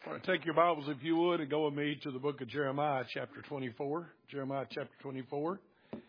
All right, take your Bibles, if you would, and go with me to the book of Jeremiah, chapter 24. Jeremiah, chapter 24.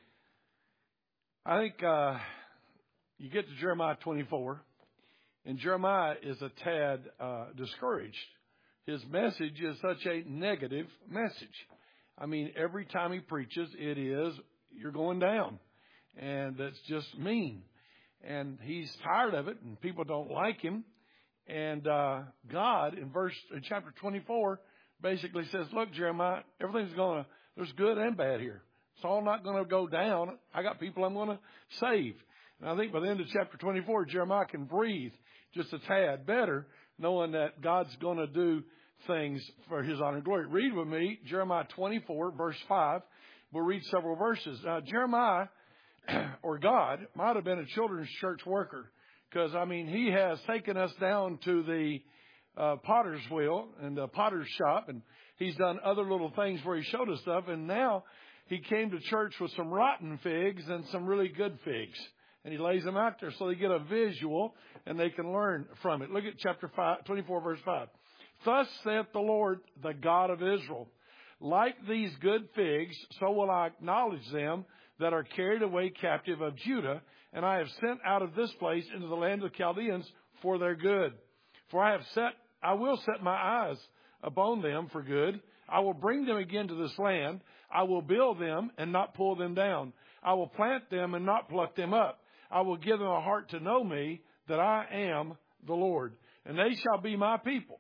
I think you get to Jeremiah 24, and Jeremiah is a tad discouraged. His message is such a negative message. I mean, every time he preaches, it is, you're going down, and that's just mean. And he's tired of it, and people don't like him. And God, in chapter 24, basically says, look, Jeremiah, there's good and bad here. It's all not going to go down. I got people I'm going to save. And I think by the end of chapter 24, Jeremiah can breathe just a tad better, knowing that God's going to do things for his honor and glory. Read with me, Jeremiah 24, verse 5. We'll read several verses. Jeremiah, or God, might have been a children's church worker. Because, I mean, he has taken us down to the potter's wheel and the potter's shop. And he's done other little things where he showed us stuff. And now he came to church with some rotten figs and some really good figs. And he lays them out there so they get a visual and they can learn from it. Look at chapter 24, verse 5. Thus saith the Lord, the God of Israel, like these good figs, so will I acknowledge them that are carried away captive of Judah. And I have sent out of this place into the land of the Chaldeans for their good. For I will set my eyes upon them for good. I will bring them again to this land. I will build them and not pull them down. I will plant them and not pluck them up. I will give them a heart to know me, that I am the Lord. And they shall be my people,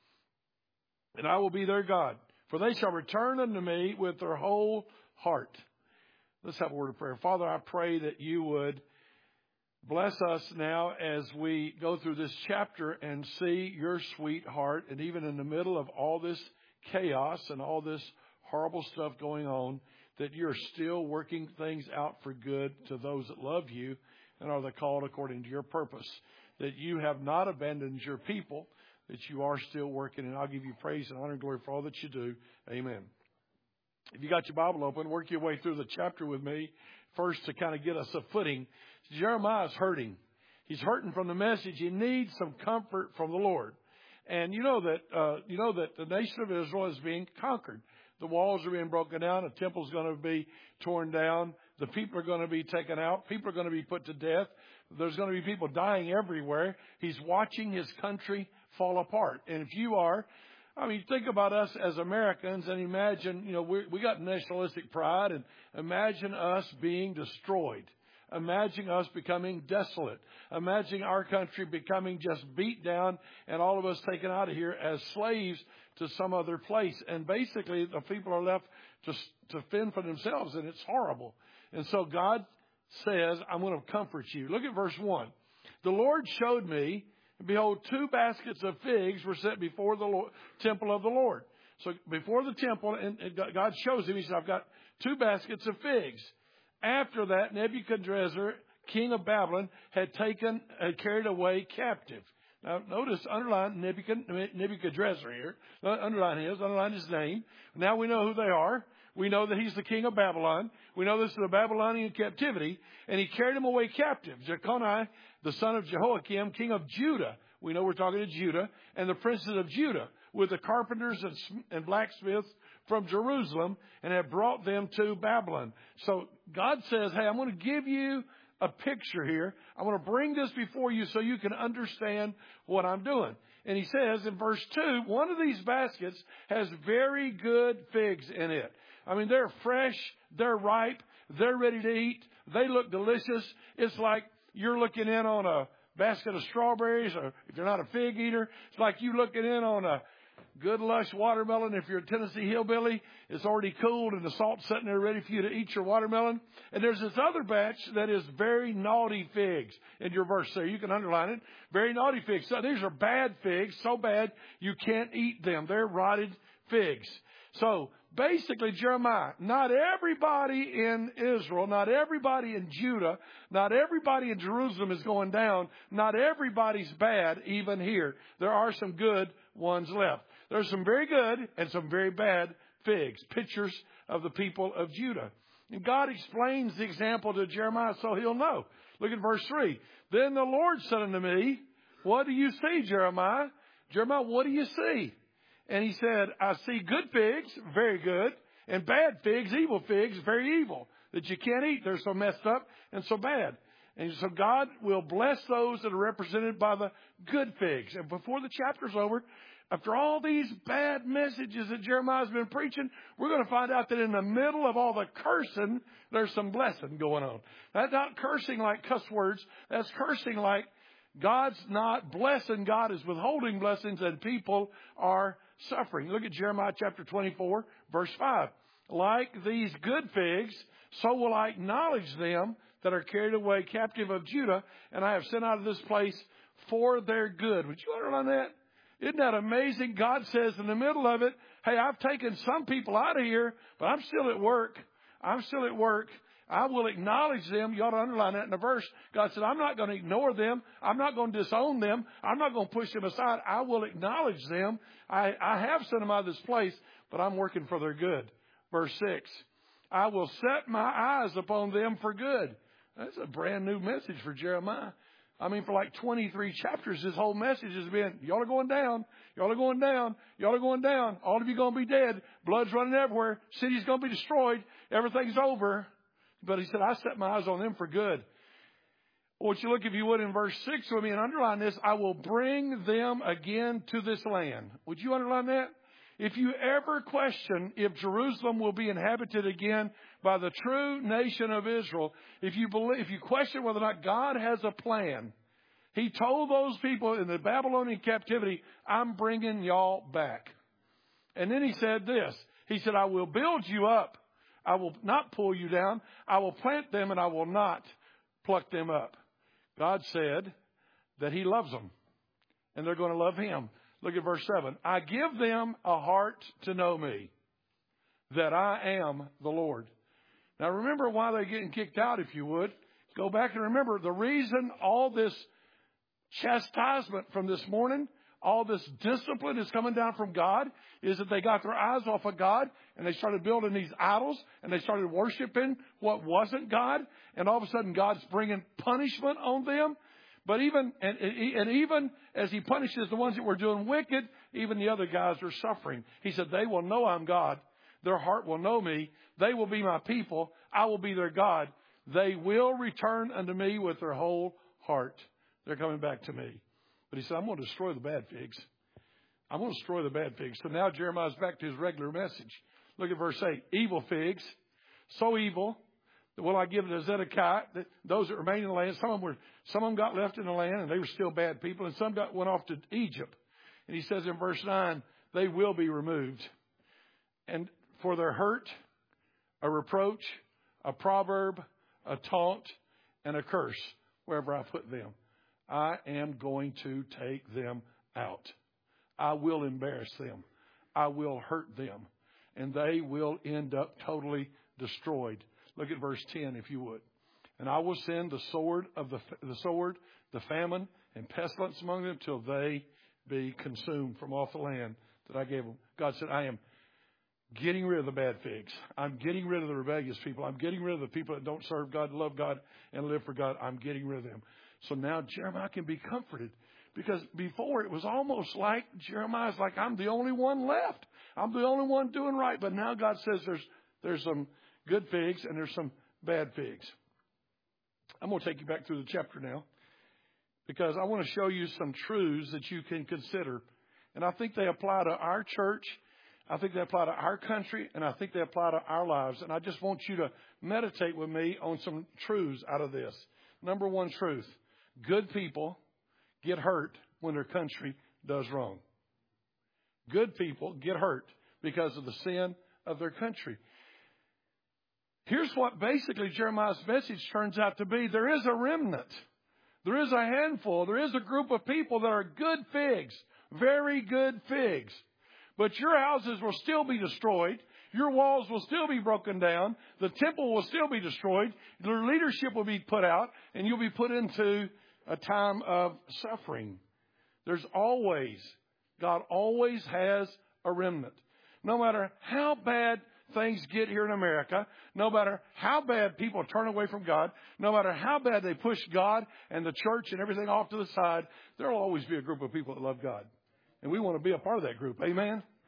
and I will be their God. For they shall return unto me with their whole heart. Let's have a word of prayer. Father, I pray that you would bless us now as we go through this chapter and see your sweet heart. And even in the middle of all this chaos and all this horrible stuff going on, that you're still working things out for good to those that love you and are the called according to your purpose. That you have not abandoned your people, that you are still working. And I'll give you praise and honor and glory for all that you do. Amen. If you got your Bible open, work your way through the chapter with me first to kind of get us a footing. Jeremiah's hurting. He's hurting from the message. He needs some comfort from the Lord. And you know that the nation of Israel is being conquered. The walls are being broken down. The temple's going to be torn down. The people are going to be taken out. People are going to be put to death. There's going to be people dying everywhere. He's watching his country fall apart. And if you are, think about us as Americans and imagine, we got nationalistic pride, and imagine us being destroyed. Imagine us becoming desolate. Imagine our country becoming just beat down and all of us taken out of here as slaves to some other place. And basically the people are left to fend for themselves, and it's horrible. And so God says, I'm going to comfort you. Look at verse 1. The Lord showed me, and behold, 2 baskets of figs were set before the temple of the Lord. So before the temple, and God shows him, he said, I've got 2 baskets of figs. After that, Nebuchadnezzar, king of Babylon, had carried away captive. Now, notice, underline Nebuchadnezzar here. Underline his name. Now we know who they are. We know that he's the king of Babylon. We know this is the Babylonian captivity. And he carried him away captive. Jeconiah, the son of Jehoiakim, king of Judah. We know we're talking to Judah. And the princes of Judah, with the carpenters and blacksmiths from Jerusalem, and have brought them to Babylon. So God says, hey, I'm going to give you a picture here. I want to bring this before you so you can understand what I'm doing. And he says in verse 2, one of these baskets has very good figs in it. They're fresh, they're ripe, they're ready to eat, they look delicious. It's like you're looking in on a basket of strawberries, or if you're not a fig eater, it's like you looking in on a good lush watermelon. If you're a Tennessee hillbilly, it's already cooled and the salt's sitting there ready for you to eat your watermelon. And there's this other batch that is very naughty figs in your verse there. You can underline it. Very naughty figs. So these are bad figs, so bad you can't eat them. They're rotted figs. So basically, Jeremiah, not everybody in Israel, not everybody in Judah, not everybody in Jerusalem is going down. Not everybody's bad even here. There are some good ones left. There's some very good and some very bad figs, pictures of the people of Judah. And God explains the example to Jeremiah so he'll know. Look at verse 3. Then the Lord said unto me, what do you see, Jeremiah? Jeremiah, what do you see? And he said, I see good figs, very good, and bad figs, evil figs, very evil, that you can't eat. They're so messed up and so bad. And so God will bless those that are represented by the good figs. And before the chapter's over, after all these bad messages that Jeremiah's been preaching, we're going to find out that in the middle of all the cursing, there's some blessing going on. That's not cursing like cuss words. That's cursing like God's not blessing. God is withholding blessings and people are suffering. Look at Jeremiah chapter 24, verse 5. Like these good figs, so will I acknowledge them that are carried away captive of Judah, and I have sent out of this place for their good. Would you underline that? Isn't that amazing? God says in the middle of it, hey, I've taken some people out of here, but I'm still at work. I'm still at work. I will acknowledge them. You ought to underline that in the verse. God said, I'm not going to ignore them. I'm not going to disown them. I'm not going to push them aside. I will acknowledge them. I have sent them out of this place, but I'm working for their good. Verse 6, I will set my eyes upon them for good. That's a brand new message for Jeremiah. I mean, for like 23 chapters, this whole message has been, y'all are going down. Y'all are going down. Y'all are going down. All of you are going to be dead. Blood's running everywhere. City's going to be destroyed. Everything's over. But he said, I set my eyes on them for good. I want you to look, if you would, in verse 6 with me and underline this. I will bring them again to this land. Would you underline that? If you ever question if Jerusalem will be inhabited again by the true nation of Israel, if you question whether or not God has a plan, He told those people in the Babylonian captivity, I'm bringing y'all back. And then He said this. He said, I will build you up. I will not pull you down. I will plant them and I will not pluck them up. God said that He loves them and they're going to love Him. Look at verse 7. I give them a heart to know me, that I am the Lord. Now remember why they're getting kicked out, if you would. Go back and remember the reason all this chastisement from this morning, all this discipline is coming down from God, is that they got their eyes off of God and they started building these idols and they started worshiping what wasn't God. And all of a sudden God's bringing punishment on them. But even as He punishes the ones that were doing wicked, even the other guys are suffering. He said, they will know I'm God. Their heart will know me. They will be my people. I will be their God. They will return unto me with their whole heart. They're coming back to me. But He said, I'm going to destroy the bad figs. I'm going to destroy the bad figs. So now Jeremiah's back to his regular message. Look at verse 8. Evil figs, so evil, will I give it to Zedekiah, those that remain in the land. Some of them got left in the land, and they were still bad people, and some went off to Egypt. And he says in verse 9, they will be removed. And for their hurt, a reproach, a proverb, a taunt, and a curse, wherever I put them, I am going to take them out. I will embarrass them. I will hurt them. And they will end up totally destroyed. Look at verse 10, if you would. And I will send the sword, the famine, and pestilence among them till they be consumed from off the land that I gave them. God said, I am getting rid of the bad figs. I'm getting rid of the rebellious people. I'm getting rid of the people that don't serve God, love God, and live for God. I'm getting rid of them. So now Jeremiah can be comforted. Because before it was almost like Jeremiah's like, I'm the only one left. I'm the only one doing right. But now God says there's some good figs and there's some bad figs. I'm going to take you back through the chapter now, because I want to show you some truths that you can consider. And I think they apply to our church. I think they apply to our country. And I think they apply to our lives. And I just want you to meditate with me on some truths out of this. Number one truth. Good people get hurt when their country does wrong. Good people get hurt because of the sin of their country. Here's what basically Jeremiah's message turns out to be. There is a remnant. There is a handful. There is a group of people that are good figs. Very good figs. But your houses will still be destroyed. Your walls will still be broken down. The temple will still be destroyed. Your leadership will be put out. And you'll be put into a time of suffering. God always has a remnant. No matter how bad things get here in America, no matter how bad people turn away from God, no matter how bad they push God and the church and everything off to the side, there will always be a group of people that love God. And we want to be a part of that group. Amen?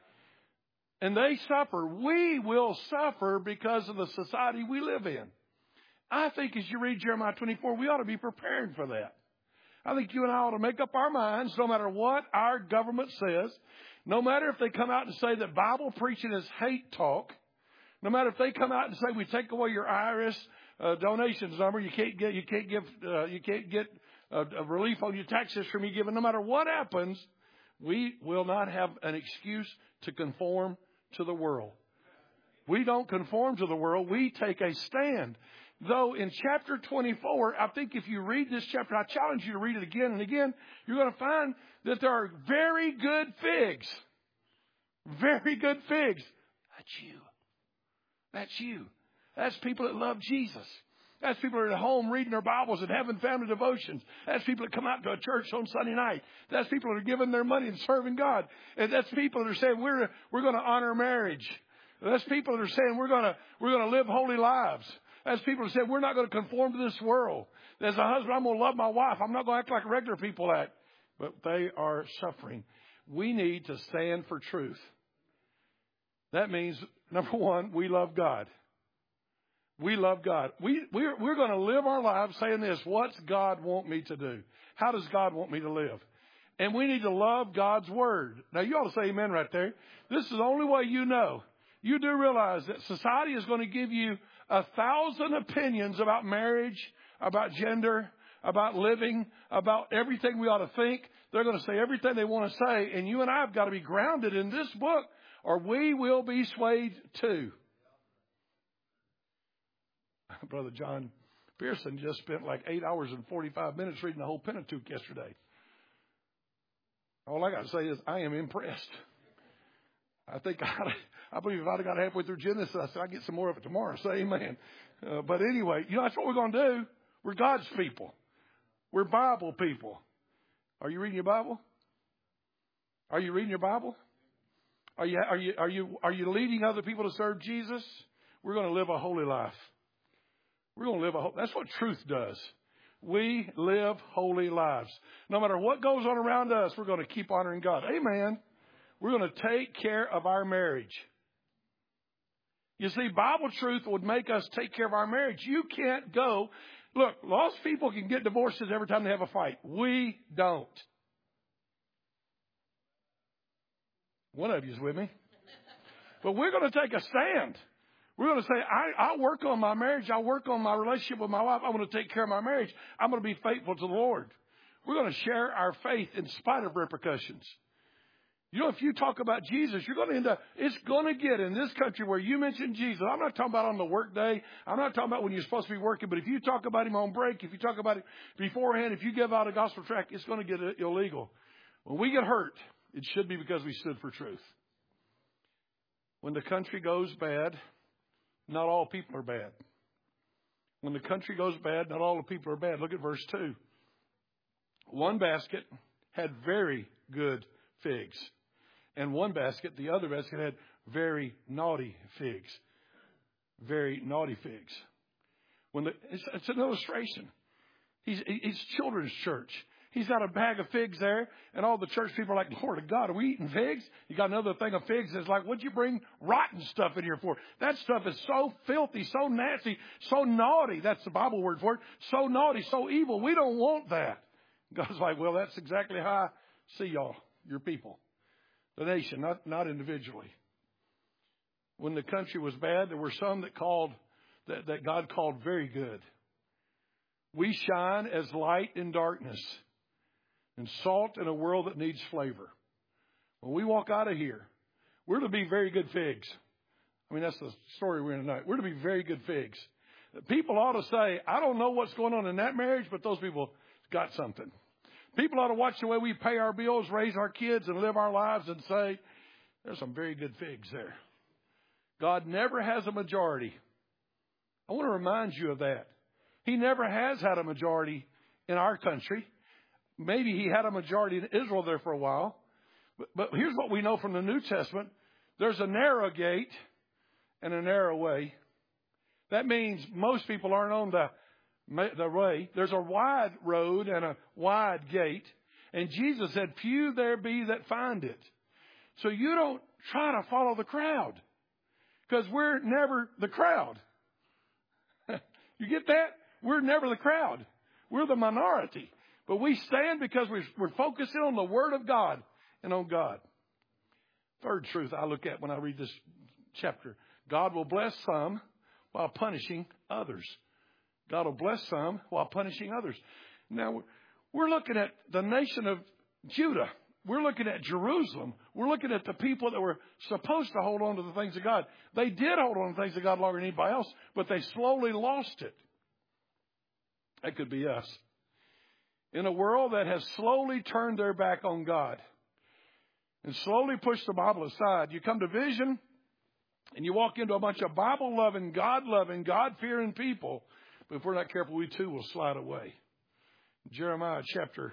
and they suffer. We will suffer because of the society we live in. I think as you read Jeremiah 24, we ought to be prepared for that. I think you and I ought to make up our minds, no matter what our government says, no matter if they come out and say that Bible preaching is hate talk, no matter if they come out and say we take away your IRS donations number, you can't get a relief on your taxes from you giving. No matter what happens, we will not have an excuse to conform to the world. We don't conform to the world. We take a stand. Though in chapter 24, I think if you read this chapter, I challenge you to read it again and again, you're going to find that there are very good figs. Very good figs. That's you. That's you. That's people that love Jesus. That's people that are at home reading their Bibles and having family devotions. That's people that come out to a church on Sunday night. That's people that are giving their money and serving God. And that's people that are saying we're going to honor marriage. That's people that are saying we're going to live holy lives. That's people that say we're not going to conform to this world. As a husband, I'm going to love my wife. I'm not going to act like regular people act. But they are suffering. We need to stand for truth. That means, number one, we love God. We love God. We're going to live our lives saying this. What's God want me to do? How does God want me to live? And we need to love God's word. Now, you ought to say amen right there. This is the only way you know. You do realize that society is going to give you 1,000 opinions about marriage, about gender, about living, about everything we ought to think. They're going to say everything they want to say. And you and I have got to be grounded in this book, or we will be swayed too. Brother John Pearson just spent like 8 hours and 45 minutes reading the whole Pentateuch yesterday. All I got to say is I am impressed. I believe if I'd have got halfway through Genesis, I said I'll get some more of it tomorrow. Say amen. But anyway, that's what we're going to do. We're God's people. We're Bible people. Are you reading your Bible? Are you reading your Bible? Are you leading other people to serve Jesus? We're going to live a holy life. We're going to live that's what truth does. We live holy lives. No matter what goes on around us, we're going to keep honoring God. Amen. We're going to take care of our marriage. You see, Bible truth would make us take care of our marriage. You can't go. Look, lost people can get divorces every time they have a fight. We don't. One of you is with me. But we're going to take a stand. We're going to say, I work on my marriage. I work on my relationship with my wife. I'm going to take care of my marriage. I'm going to be faithful to the Lord. We're going to share our faith in spite of repercussions. You know, if you talk about Jesus, you're going to end up, it's going to get in this country where you mention Jesus. I'm not talking about on the work day. I'm not talking about when you're supposed to be working. But if you talk about him on break, if you talk about it beforehand, if you give out a gospel tract, it's going to get illegal. When we get hurt, it should be because we stood for truth. When the country goes bad, not all people are bad. When the country goes bad, not all the people are bad. Look at verse 2. One basket had very good figs. And one basket, the other basket, had very naughty figs. Very naughty figs. It's an illustration. He's children's church. He's got a bag of figs there, and all the church people are like, Lord of God, are we eating figs? You got another thing of figs. It's like, what'd you bring rotten stuff in here for? That stuff is so filthy, so nasty, so naughty. That's the Bible word for it. So naughty, so evil. We don't want that. God's like, well, that's exactly how I see y'all, your people. The nation, not individually. When the country was bad, there were some that God called very good. We shine as light in darkness and salt in a world that needs flavor. When we walk out of here, we're to be very good figs. I mean, that's the story we're in tonight. We're to be very good figs. People ought to say, I don't know what's going on in that marriage, but those people got something. People ought to watch the way we pay our bills, raise our kids, and live our lives and say, there's some very good figs there. God never has a majority. I want to remind you of that. He never has had a majority in our country. Maybe he had a majority in Israel there for a while. But here's what we know from the New Testament. There's a narrow gate and a narrow way. That means most people aren't on the way. There's a wide road and a wide gate. And Jesus said, few there be that find it. So you don't try to follow the crowd, because we're never the crowd. You get that? We're never the crowd. We're the minority. But we stand because we're focusing on the Word of God and on God. Third truth I look at when I read this chapter. God will bless some while punishing others. God will bless some while punishing others. Now, we're looking at the nation of Judah. We're looking at Jerusalem. We're looking at the people that were supposed to hold on to the things of God. They did hold on to the things of God longer than anybody else, but they slowly lost it. That could be us. In a world that has slowly turned their back on God and slowly pushed the Bible aside, you come to Vision and you walk into a bunch of Bible-loving, God-fearing people. But if we're not careful, we too will slide away. Jeremiah chapter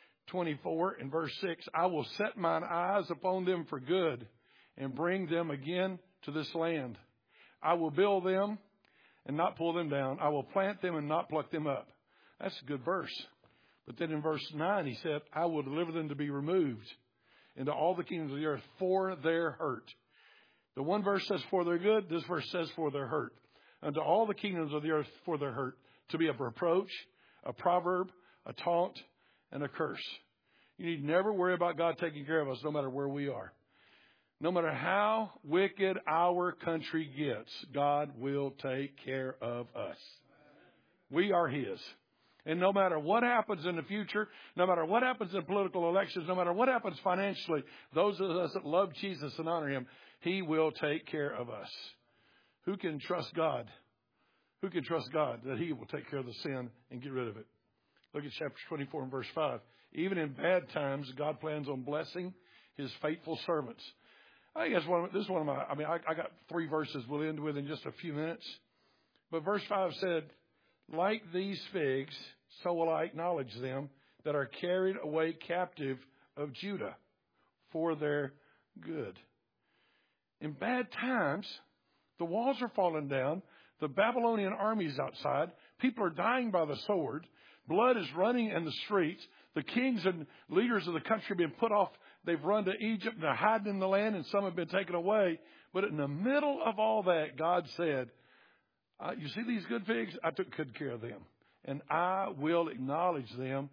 24 and verse 6, I will set mine eyes upon them for good and bring them again to this land. I will build them and not pull them down. I will plant them and not pluck them up. That's a good verse. But then in verse 9, he said, I will deliver them to be removed into all the kingdoms of the earth for their hurt. The one verse says for their good. This verse says for their hurt. Unto all the kingdoms of the earth for their hurt. To be a reproach, a proverb, a taunt, and a curse. You need never worry about God taking care of us no matter where we are. No matter how wicked our country gets, God will take care of us. We are His. And no matter what happens in the future, no matter what happens in political elections, no matter what happens financially, those of us that love Jesus and honor Him, He will take care of us. Who can trust God? Who can trust God that He will take care of the sin and get rid of it? Look at chapter 24 and verse 5. Even in bad times, God plans on blessing His faithful servants. I think this is one of my, I got 3 verses we'll end with in just a few minutes. But verse 5 said, like these figs, so will I acknowledge them that are carried away captive of Judah for their good. In bad times, the walls are falling down. The Babylonian army is outside. People are dying by the sword. Blood is running in the streets. The kings and leaders of the country have been put off. They've run to Egypt and they're hiding in the land, and some have been taken away. But in the middle of all that, God said, you see these good figs? I took good care of them. And I will acknowledge them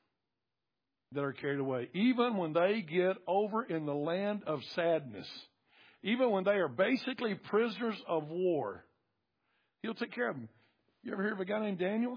that are carried away. Even when they get over in the land of sadness, even when they are basically prisoners of war, He'll take care of them. You ever hear of a guy named Daniel?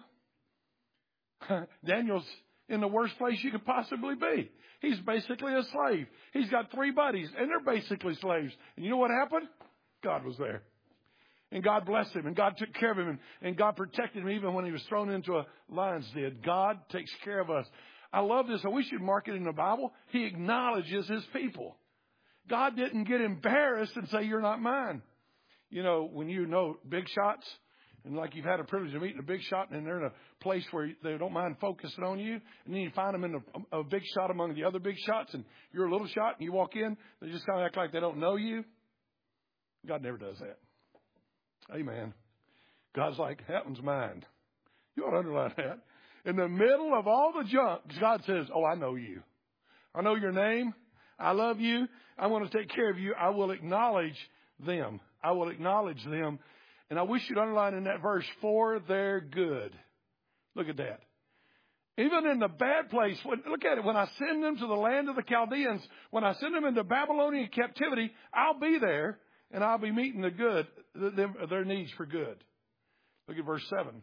Daniel's in the worst place you could possibly be. He's basically a slave. He's got 3 buddies, and they're basically slaves. And you know what happened? God was there. And God blessed him, and God took care of him, and God protected him even when he was thrown into a lion's den. God takes care of us. I love this. We should mark it in the Bible. He acknowledges His people. God didn't get embarrassed and say, you're not mine. You know, when you know big shots, and like you've had a privilege of meeting a big shot, and they're in a place where they don't mind focusing on you, and then you find them in a big shot among the other big shots, and you're a little shot, and you walk in, they just kind of act like they don't know you. God never does that. Amen. God's like, that one's mine. You ought to underline that. In the middle of all the junk, God says, oh, I know you. I know your name. I love you. I want to take care of you. I will acknowledge them. I will acknowledge them. And I wish you'd underline in that verse, for their good. Look at that. Even in the bad place, look at it. When I send them to the land of the Chaldeans, when I send them into Babylonian captivity, I'll be there. And I'll be meeting the good, their needs for good. Look at verse 7.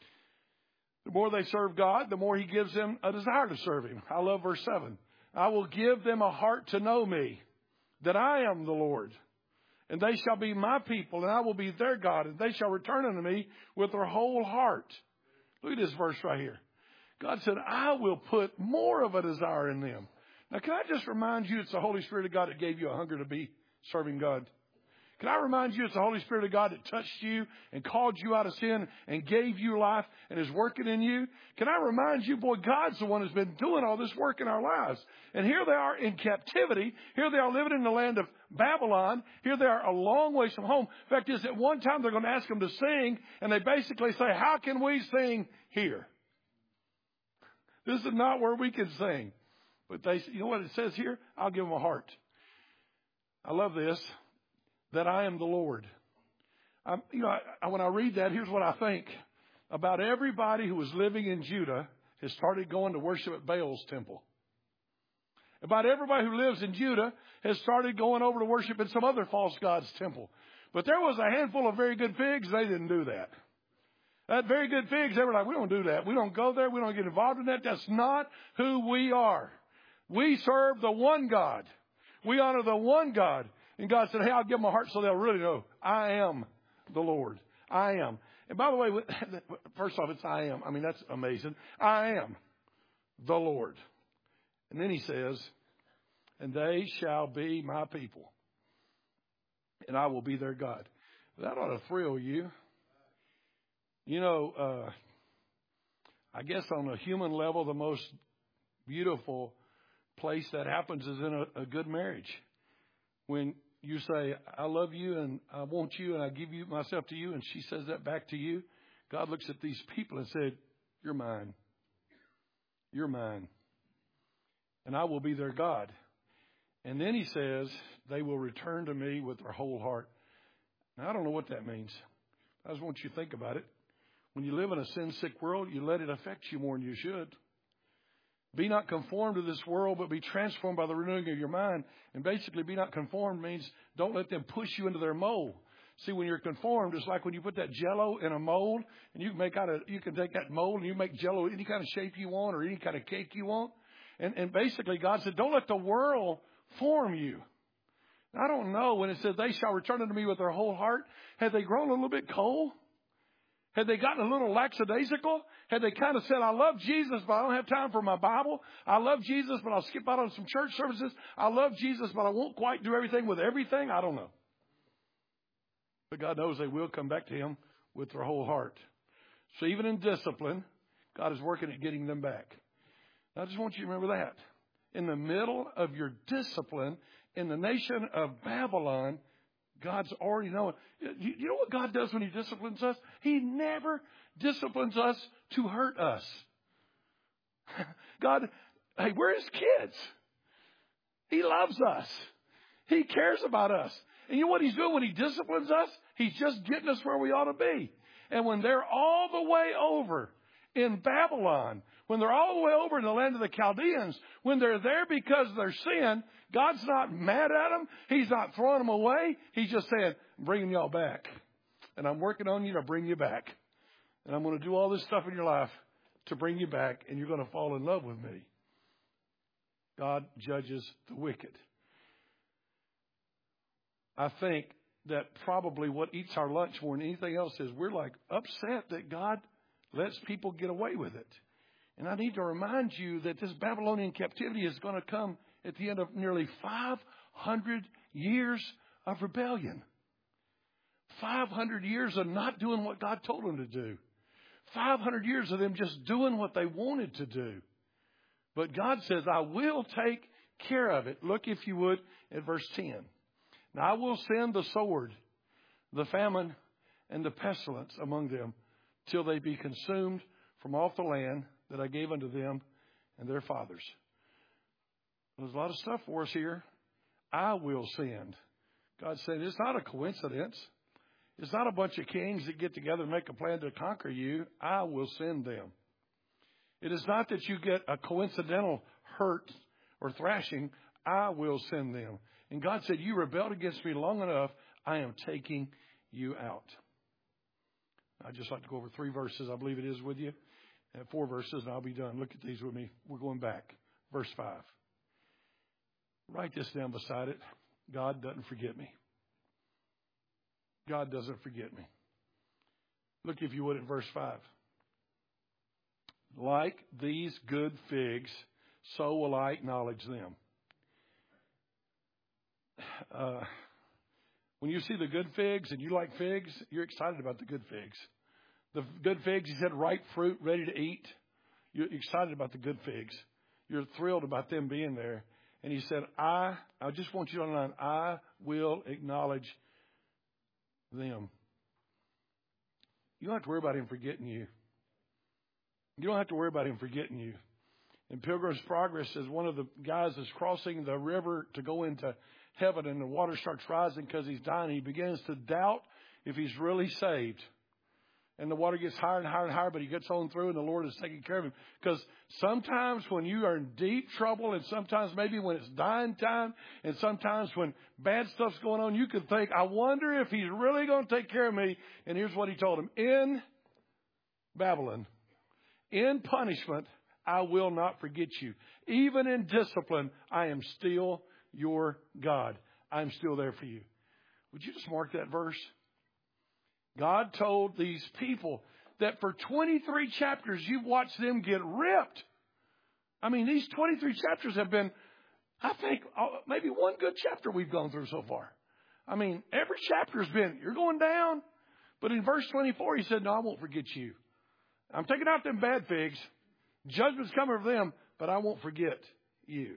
The more they serve God, the more He gives them a desire to serve Him. I love verse 7. I will give them a heart to know me, that I am the Lord. And they shall be my people, and I will be their God. And they shall return unto me with their whole heart. Look at this verse right here. God said, I will put more of a desire in them. Now, can I just remind you, it's the Holy Spirit of God that gave you a hunger to be serving God. Can I remind you it's the Holy Spirit of God that touched you and called you out of sin and gave you life and is working in you? Can I remind you, boy, God's the one who's been doing all this work in our lives. And here they are in captivity. Here they are living in the land of Babylon. Here they are a long ways from home. In fact, at one time they're going to ask them to sing, and they basically say, how can we sing here? This is not where we can sing. But you know what it says here? I'll give them a heart. I love this, that I am the Lord. When I read that, here's what I think. About everybody who was living in Judah has started going to worship at Baal's temple. About everybody who lives in Judah has started going over to worship at some other false god's temple. But there was a handful of very good figs. They didn't do that. That very good figs, they were like, we don't do that. We don't go there. We don't get involved in that. That's not who we are. We serve the one God. We honor the one God. And God said, hey, I'll give them a heart so they'll really know I am the Lord. I am. And by the way, first off, it's I am. I mean, that's amazing. I am the Lord. And then he says, and they shall be my people, and I will be their God. That ought to thrill you. I guess on a human level, the most beautiful place that happens is in a good marriage. When you say, I love you and I want you and I give you myself to you, and she says that back to you, God looks at these people and said, you're mine. You're mine. And I will be their God. And then he says, they will return to me with their whole heart. Now, I don't know what that means. I just want you to think about it. When you live in a sin-sick world, you let it affect you more than you should. Be not conformed to this world, but be transformed by the renewing of your mind. And basically, be not conformed means don't let them push you into their mold. See, when you're conformed, it's like when you put that Jell-O in a mold, and you can take that mold and you make Jell-O any kind of shape you want or any kind of cake you want. And basically, God said, don't let the world form you. I don't know when it says they shall return unto me with their whole heart. Had they grown a little bit cold? Had they gotten a little lackadaisical? Had they kind of said, I love Jesus, but I don't have time for my Bible. I love Jesus, but I'll skip out on some church services. I love Jesus, but I won't quite do everything with everything. I don't know. But God knows they will come back to him with their whole heart. So even in discipline, God is working at getting them back. I just want you to remember that. In the middle of your discipline, in the nation of Babylon, God's already known. You know what God does when he disciplines us? He never disciplines us to hurt us. God, hey, we're his kids. He loves us. He cares about us. And you know what he's doing when he disciplines us? He's just getting us where we ought to be. And when they're all the way over in Babylon, when they're all the way over in the land of the Chaldeans, when they're there because of their sin, God's not mad at them. He's not throwing them away. He's just saying, I'm bringing y'all back. And I'm working on you to bring you back. And I'm going to do all this stuff in your life to bring you back, and you're going to fall in love with me. God judges the wicked. I think that probably what eats our lunch more than anything else is we're like upset that God lets people get away with it. And I need to remind you that this Babylonian captivity is going to come at the end of nearly 500 years of rebellion. 500 years of not doing what God told them to do. 500 years of them just doing what they wanted to do. But God says, I will take care of it. Look, if you would, at verse 10. Now I will send the sword, the famine, and the pestilence among them till they be consumed from off the land that I gave unto them and their fathers. There's a lot of stuff for us here. I will send. God said, it's not a coincidence. It's not a bunch of kings that get together and make a plan to conquer you. I will send them. It is not that you get a coincidental hurt or thrashing. I will send them. And God said, you rebelled against me long enough. I am taking you out. I'd just like to go over 3 verses. I believe it is with you. 4 verses, and I'll be done. Look at these with me. We're going back. Verse 5. Write this down beside it. God doesn't forget me. God doesn't forget me. Look, if you would, at verse 5. Like these good figs, so will I acknowledge them. When you see the good figs and you like figs, you're excited about the good figs. The good figs, he said, ripe fruit, ready to eat. You're excited about the good figs. You're thrilled about them being there. And he said, I just want you to underline, I will acknowledge them. You don't have to worry about him forgetting you. You don't have to worry about him forgetting you. In Pilgrim's Progress, as one of the guys is crossing the river to go into heaven and the water starts rising because he's dying. He begins to doubt if he's really saved. And the water gets higher and higher and higher, but he gets on through, and the Lord is taking care of him. Because sometimes when you are in deep trouble, and sometimes maybe when it's dying time, and sometimes when bad stuff's going on, you can think, I wonder if he's really going to take care of me. And here's what he told him. In Babylon, in punishment, I will not forget you. Even in discipline, I am still your God. I'm still there for you. Would you just mark that verse? God told these people that for 23 chapters, you've watched them get ripped. I mean, these 23 chapters have been, I think, maybe one good chapter we've gone through so far. I mean, every chapter has been, you're going down. But in verse 24, he said, no, I won't forget you. I'm taking out them bad figs. Judgment's coming for them, but I won't forget you.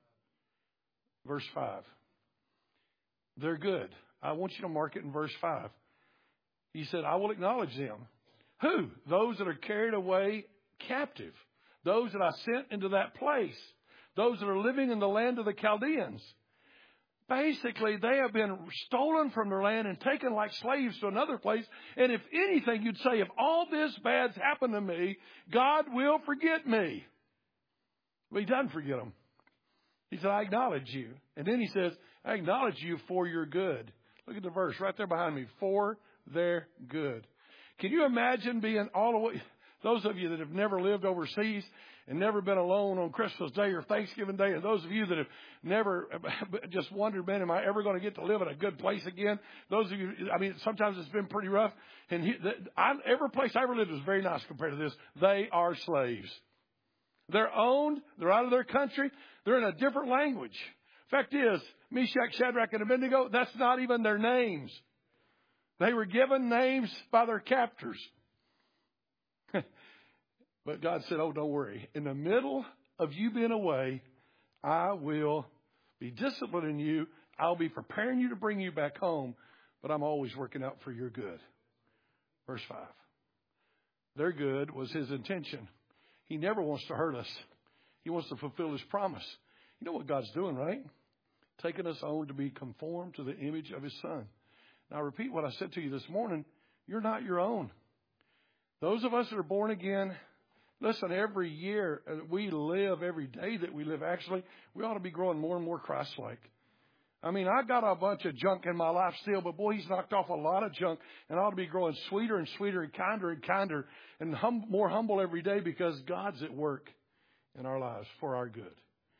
Verse 5. They're good. I want you to mark it in verse 5. He said, I will acknowledge them. Who? Those that are carried away captive. Those that I sent into that place. Those that are living in the land of the Chaldeans. Basically, they have been stolen from their land and taken like slaves to another place. And if anything, you'd say, if all this bad's happened to me, God will forget me. But he doesn't forget them. He said, I acknowledge you. And then he says, I acknowledge you for your good. Look at the verse right there behind me. For their good. Can you imagine being all the way, those of you that have never lived overseas and never been alone on Christmas Day or Thanksgiving Day, and those of you that have never just wondered, man, am I ever going to get to live in a good place again? Those of you, I mean, sometimes it's been pretty rough. And every place I ever lived was very nice compared to this. They are slaves. They're owned. They're out of their country. They're in a different language. Fact is, Meshach, Shadrach, and Abednego, that's not even their names. They were given names by their captors. But God said, oh, don't worry. In the middle of you being away, I will be disciplining you. I'll be preparing you to bring you back home. But I'm always working out for your good. Verse 5. Their good was his intention. He never wants to hurt us. He wants to fulfill his promise. You know what God's doing, right? Taking us on to be conformed to the image of his Son. Now, I repeat what I said to you this morning. You're not your own. Those of us that are born again, listen, every year we live, every day that we live, actually, we ought to be growing more and more Christ-like. I mean, I got a bunch of junk in my life still, but boy, he's knocked off a lot of junk, and I ought to be growing sweeter and sweeter and kinder and more humble every day because God's at work in our lives for our good.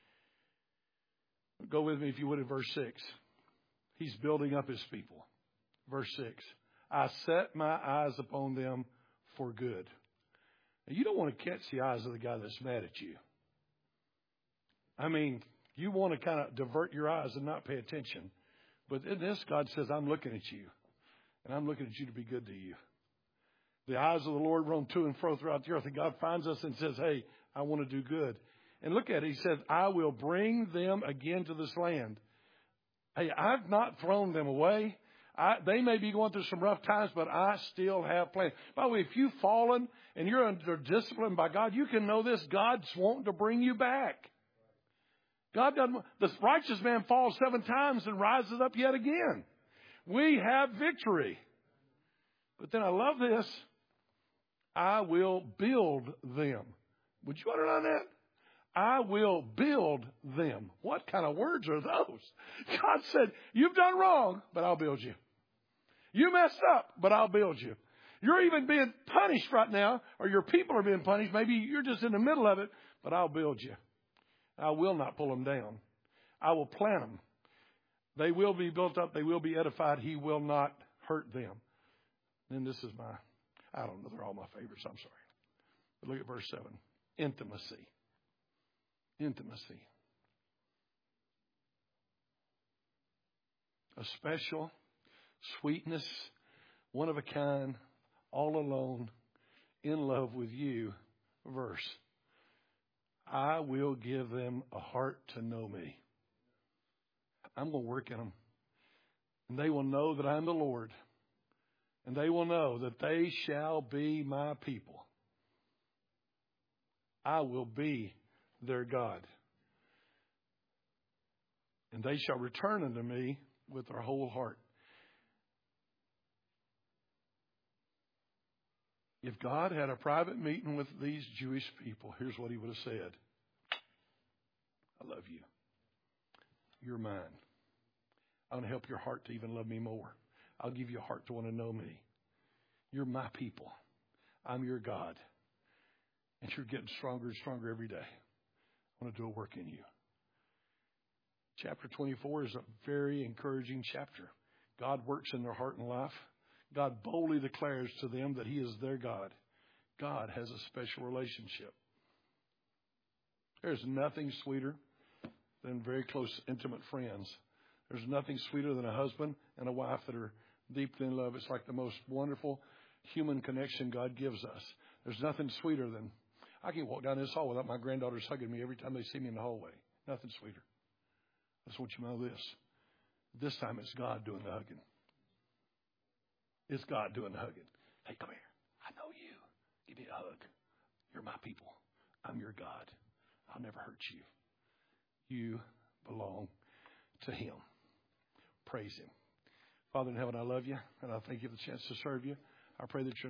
Go with me, if you would, in verse 6. He's building up his people. Verse 6. I set my eyes upon them for good. Now, you don't want to catch the eyes of the guy that's mad at you. I mean, you want to kind of divert your eyes and not pay attention. But in this, God says, I'm looking at you. And I'm looking at you to be good to you. The eyes of the Lord roam to and fro throughout the earth. And God finds us and says, hey, I want to do good. And look at it. He says, I will bring them again to this land. Hey, I've not thrown them away. They may be going through some rough times, but I still have plans. By the way, if you've fallen and you're under discipline by God, you can know this. God's wanting to bring you back. God doesn't. The righteous man falls 7 times and rises up yet again. We have victory. But then I love this. I will build them. Would you underline that? I will build them. What kind of words are those? God said, you've done wrong, but I'll build you. You messed up, but I'll build you. You're even being punished right now, or your people are being punished. Maybe you're just in the middle of it, but I'll build you. I will not pull them down. I will plant them. They will be built up. They will be edified. He will not hurt them. And this is I don't know. They're all my favorites. I'm sorry. But look at verse 7. Intimacy. Intimacy. A special sweetness, one of a kind, all alone, in love with you verse. I will give them a heart to know me. I'm going to work in them. And they will know that I'm the Lord. And they will know that they shall be my people. I will be their God. And they shall return unto me with their whole heart. If God had a private meeting with these Jewish people, here's what he would have said. I love you. You're mine. I want to help your heart to even love me more. I'll give you a heart to want to know me. You're my people. I'm your God. And you're getting stronger and stronger every day. I want to do a work in you. Chapter 24 is a very encouraging chapter. God works in their heart and life. God boldly declares to them that he is their God. God has a special relationship. There's nothing sweeter than very close, intimate friends. There's nothing sweeter than a husband and a wife that are deeply in love. It's like the most wonderful human connection God gives us. There's nothing sweeter than, I can't walk down this hall without my granddaughters hugging me every time they see me in the hallway. Nothing sweeter. I just want you to know this. This time it's God doing the hugging. It's God doing the hugging. Hey, come here. I know you. Give me a hug. You're my people. I'm your God. I'll never hurt you. You belong to him. Praise him. Father in heaven, I love you, and I thank you for the chance to serve you. I pray that you're